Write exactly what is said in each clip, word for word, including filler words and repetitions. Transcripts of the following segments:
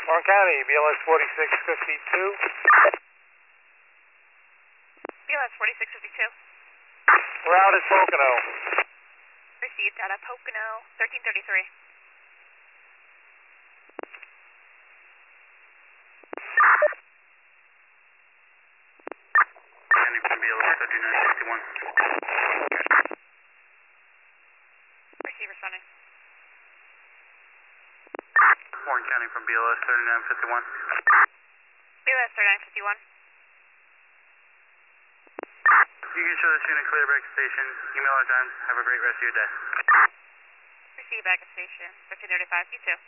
Warren County, B L S forty-six fifty-two. B L S forty-six fifty-two. We're out at Pocono. Received out of Pocono, thirteen thirty-three. County from B L S thirty-nine sixty-one. Receive responding. Warren County from B L S thirty-nine fifty-one. B L S thirty-nine fifty-one. You can show this unit clear back station. Email our times. Have a great rest of your day. Receive back at station, thirteen thirty-five, you too.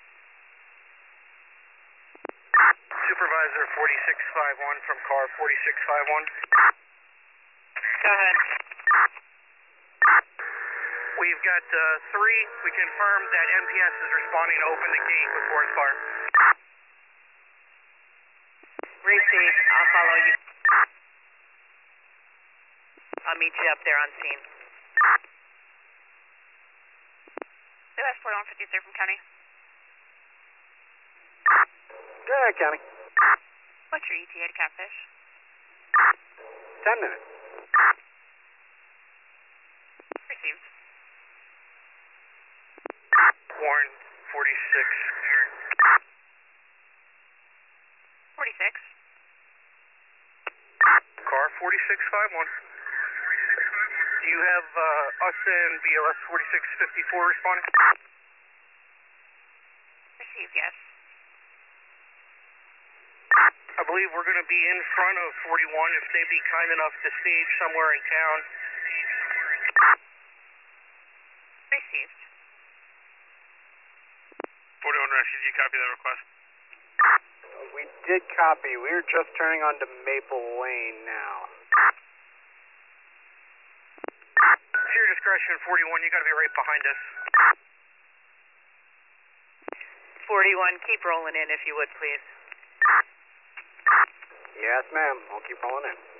Supervisor forty-six fifty-one from car forty-six fifty-one. Go ahead. We've got uh, three. We confirmed that M P S is responding to open the gate with Forest Fire. Receive. I'll follow you. I'll meet you up there on scene. B L S forty-one fifty-three from County. Go ahead, County. What's your E T A to Catfish? Ten minutes. Received. Warren forty-six. forty-six. Car forty-six fifty-one. Do you have uh, us and B L S forty-six fifty-four responding? Received, yes. I believe we're going to be in front of forty-one if they'd be kind enough to stage somewhere in town. Received. forty-one Rescue, you copy that request? We did copy. We were just turning onto Maple Lane now. To your discretion, forty-one, you got to be right behind us. forty-one, keep rolling in if you would, please. Yes, ma'am. I'll keep rolling in.